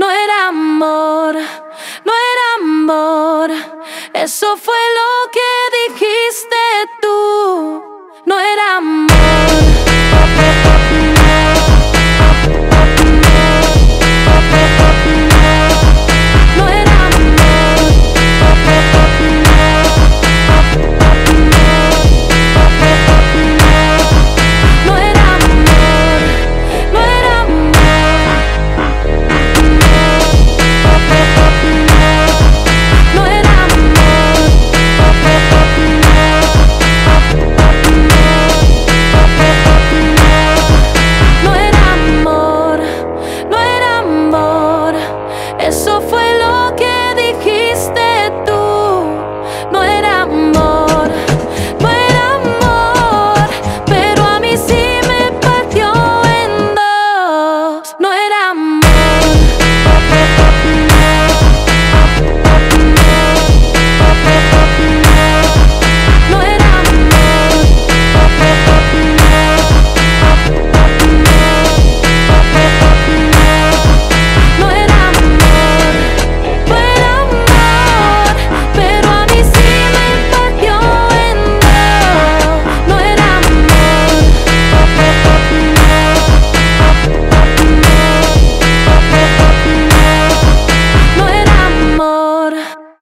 no era amor, no era amor. Eso fue lo que dijiste tú, no era amor. Eso fue